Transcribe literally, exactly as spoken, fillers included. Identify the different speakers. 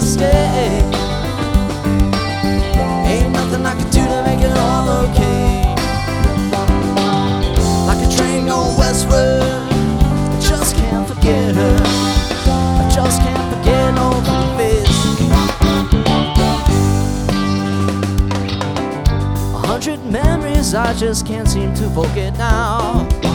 Speaker 1: to stay. Ain't nothing I can do to make it all okay. Like a train going westward, I just can't forget her. I just can't forget no pretty face. A hundred memories I just can't seem to forget now.